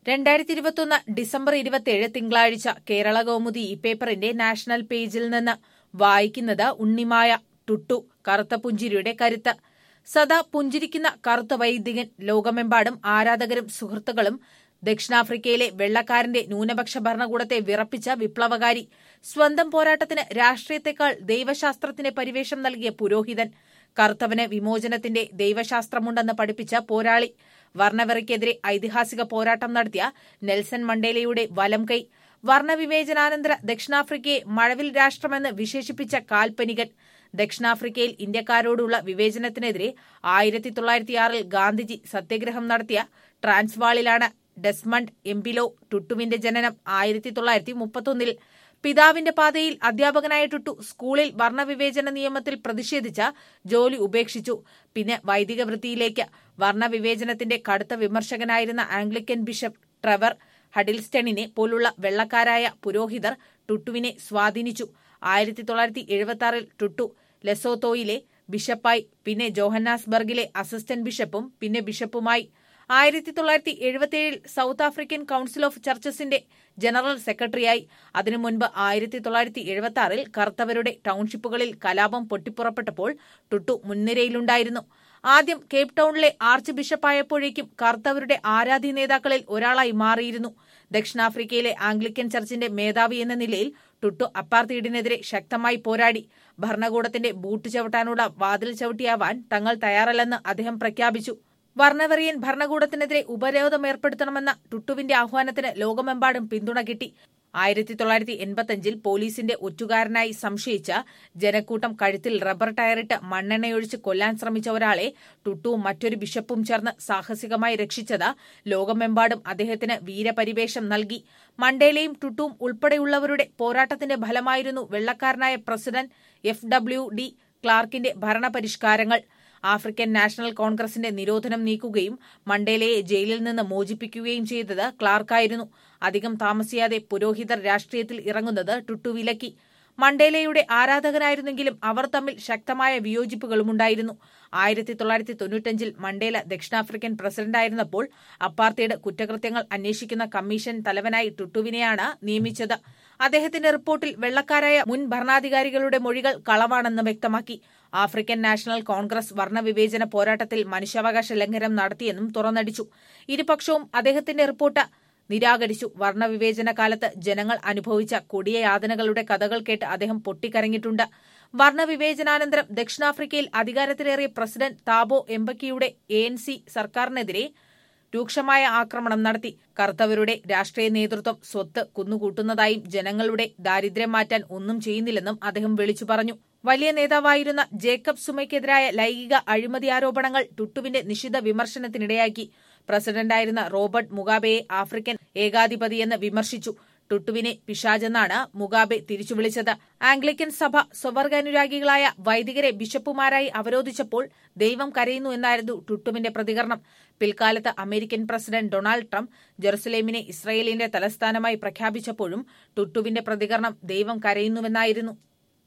2021 December 27 തിങ്കളാഴ്ച കേരള കൗമുദി ഈ പേപ്പറിന്റെ നാഷണൽ പേജിൽ നിന്ന് വായിക്കുന്നത് ഉണ്ണിമായ. ടുട്ടു കറുത്ത പുഞ്ചിരിയുടെ കരുത്ത്. സദാ പുഞ്ചിരിക്കുന്ന കറുത്ത വൈദികൻ. ലോകമെമ്പാടും ആരാധകരും സുഹൃത്തുക്കളും. ദക്ഷിണാഫ്രിക്കയിലെ വെള്ളക്കാരന്റെ ന്യൂനപക്ഷ ഭരണകൂടത്തെ വിറപ്പിച്ച വിപ്ലവകാരി. സ്വന്തം പോരാട്ടത്തിന് രാഷ്ട്രീയത്തെക്കാൾ ദൈവശാസ്ത്രത്തിന് പരിവേഷം നൽകിയ പുരോഹിതൻ. കറുത്തവന് വിമോചനത്തിന്റെ ദൈവശാസ്ത്രമുണ്ടെന്ന് പഠിപ്പിച്ച പോരാളി. വർണ്ണവെറിക്കെതിരെ ഐതിഹാസിക പോരാട്ടം നടത്തിയ നെൽസൺ മണ്ടേലയുടെ വലം കൈ. വർണ്ണവിവേചനാനന്തര ദക്ഷിണാഫ്രിക്കയെ മഴവിൽ രാഷ്ട്രമെന്ന് വിശേഷിപ്പിച്ച കാൽപ്പനികൻ. ദക്ഷിണാഫ്രിക്കയിൽ ഇന്ത്യക്കാരോടുള്ള വിവേചനത്തിനെതിരെ 1906 ഗാന്ധിജി സത്യാഗ്രഹം നടത്തിയ ട്രാൻസ്വാളിലാണ് ഡെസ്മണ്ട് എംപിലോ ടുട്ടുവിന്റെ ജനനം. 1931 പിതാവിന്റെ പാതയിൽ അധ്യാപകനായ ടുട്ടു സ്കൂളിൽ വർണ്ണവിവേചന നിയമത്തിൽ പ്രതിഷേധിച്ച ജോലി ഉപേക്ഷിച്ചു. പിന്നെ വൈദിക വൃത്തിയിലേക്ക്. വർണ്ണവിവേചനത്തിന്റെ കടുത്ത വിമർശകനായിരുന്ന ആംഗ്ലിക്കൻ ബിഷപ്പ് ട്രെവർ ഹഡിൽസ്റ്റണിനെ പോലുള്ള വെള്ളക്കാരായ പുരോഹിതർ ടുട്ടുവിനെ സ്വാധീനിച്ചു. 1976 ടുട്ടു ലെസോത്തോയിലെ ബിഷപ്പായി. പിന്നെ ജോഹന്നാസ്ബർഗിലെ അസിസ്റ്റന്റ് ബിഷപ്പും പിന്നെ ബിഷപ്പുമായി. 1977 സൗത്ത് ആഫ്രിക്കൻ കൌൺസിൽ ഓഫ് ചർച്ചസിന്റെ ജനറൽ സെക്രട്ടറിയായി. അതിനു മുൻപ് 1976 കറുത്തവരുടെ ടൌൺഷിപ്പുകളിൽ കലാപം പൊട്ടിപ്പുറപ്പെട്ടപ്പോൾ ടുട്ടു മുൻനിരയിലുണ്ടായിരുന്നു. ആദ്യം കേപ്പ് ടൌണിലെ ആർച്ച് ബിഷപ്പായപ്പോഴേക്കും കറുത്തവരുടെ ആരാധ്യ നേതാക്കളിൽ ഒരാളായി മാറിയിരുന്നു. ദക്ഷിണാഫ്രിക്കയിലെ ആംഗ്ലിക്കൻ ചർച്ചിന്റെ മേധാവി എന്ന നിലയിൽ ടുട്ടു അപ്പാർത്തൈഡിനെതിരെ ശക്തമായി പോരാടി. ഭരണകൂടത്തിന്റെ ബൂട്ട് ചവിട്ടാനുള്ള വാതിൽ ചവിട്ടിയാവാൻ തങ്ങൾ തയ്യാറല്ലെന്ന് അദ്ദേഹം പ്രഖ്യാപിച്ചു. വർണ്ണവെറിയൻ ഭരണകൂടത്തിനെതിരെ ഉപരോധം ഏർപ്പെടുത്തണമെന്ന ടുട്ടുവിന്റെ ആഹ്വാനത്തിന് ലോകമെമ്പാടും പിന്തുണ കിട്ടി. 1985 പോലീസിന്റെ ഒറ്റുകാരനായി സംശയിച്ച ജനക്കൂട്ടം കഴുത്തിൽ റബ്ബർ ടയറിട്ട് മണ്ണെണ്ണയൊഴിച്ച് കൊല്ലാൻ ശ്രമിച്ച ഒരാളെ ടുട്ടുവും മറ്റൊരു ബിഷപ്പും ചേർന്ന് സാഹസികമായി രക്ഷിച്ചത് ലോകമെമ്പാടും അദ്ദേഹത്തിന് വീരപരിവേഷം നൽകി. മണ്ടേലയും ടുട്ടുവും ഉൾപ്പെടെയുള്ളവരുടെ പോരാട്ടത്തിന്റെ ഫലമായിരുന്നു വെള്ളക്കാരനായ പ്രസിഡന്റ് FWD ക്ലാർക്കിന്റെ ഭരണപരിഷ്കാരങ്ങൾ. ആഫ്രിക്കൻ നാഷണൽ കോൺഗ്രസിന്റെ നിരോധനം നീക്കുകയും മണ്ടേലയെ ജയിലിൽ നിന്ന് മോചിപ്പിക്കുകയും ചെയ്തത് ക്ലാർക്കായിരുന്നു. അധികം താമസിയാതെ പുരോഹിതർ രാഷ്ട്രീയത്തിൽ ഇറങ്ങുന്നത് ടുട്ടു വിലക്കി. മണ്ടേലയുടെ ആരാധകനായിരുന്നെങ്കിലും അവർ തമ്മിൽ ശക്തമായ വിയോജിപ്പുകളുമുണ്ടായിരുന്നു. 1995 മണ്ടേല ദക്ഷിണാഫ്രിക്കൻ പ്രസിഡന്റായിരുന്നപ്പോൾ അപ്പാർത്തൈഡ് കുറ്റകൃത്യങ്ങൾ അന്വേഷിക്കുന്ന കമ്മീഷൻ തലവനായി ടുട്ടുവിനെയാണ് നിയമിച്ചത്. അദ്ദേഹത്തിന്റെ റിപ്പോർട്ടിൽ വെള്ളക്കാരായ മുൻ ഭരണാധികാരികളുടെ മൊഴികൾ കളവാണെന്ന് വ്യക്തമാക്കി. ആഫ്രിക്കൻ നാഷണൽ കോൺഗ്രസ് വർണ്ണവിവേചന പോരാട്ടത്തിൽ മനുഷ്യാവകാശ ലംഘനം നടത്തിയെന്നും തുറന്നടിച്ചു. ഇരുപക്ഷവും അദ്ദേഹത്തിന്റെ റിപ്പോർട്ട് നിരാകരിച്ചു. വർണ്ണവിവേചന കാലത്ത് ജനങ്ങൾ അനുഭവിച്ച കൊടിയ യാതനകളുടെ കഥകൾ കേട്ട് അദ്ദേഹം പൊട്ടിക്കരഞ്ഞിട്ടുണ്ട്. വർണ്ണവിവേചനാനന്തരം ദക്ഷിണാഫ്രിക്കയിൽ അധികാരത്തിലേറിയ പ്രസിഡന്റ് താബോ എംബക്കിയുടെ ANC സർക്കാരിനെതിരെ രൂക്ഷമായ ആക്രമണം നടത്തി. കറുത്തവരുടെ രാഷ്ട്രീയ നേതൃത്വം സ്വത്ത് കുന്നുകൂട്ടുന്നതായും ജനങ്ങളുടെ ദാരിദ്ര്യം മാറ്റാൻ ഒന്നും ചെയ്യുന്നില്ലെന്നും അദ്ദേഹം വിളിച്ചു പറഞ്ഞു. വലിയ നേതാവായിരുന്ന ജേക്കബ് സുമയ്ക്കെതിരായ ലൈംഗിക അഴിമതി ആരോപണങ്ങൾ ടുട്ടുവിന്റെ നിശിത വിമർശനത്തിനിടയാക്കി. പ്രസിഡന്റായിരുന്ന റോബർട്ട് മുഗാബെയെ ആഫ്രിക്കൻ ഏകാധിപതിയെന്ന് വിമർശിച്ചു. ടുട്ടുവിനെ പിശാചെന്നാണ് മുഗാബെ തിരിച്ചു വിളിച്ചത്. ആംഗ്ലിക്കൻ സഭ സ്വവർഗാനുരാഗികളായ വൈദികരെ ബിഷപ്പുമാരായി അവരോധിച്ചപ്പോൾ ദൈവം കരയുന്നു എന്നായിരുന്നു ടുട്ടുവിന്റെ പ്രതികരണം. പിൽക്കാലത്ത് അമേരിക്കൻ പ്രസിഡന്റ് ഡൊണാൾഡ് ട്രംപ് ജെറുസലേമിനെ ഇസ്രയേലിന്റെ തലസ്ഥാനമായി പ്രഖ്യാപിച്ചപ്പോഴും ടുട്ടുവിന്റെ പ്രതികരണം ദൈവം കരയുന്നുവെന്നായിരുന്നു.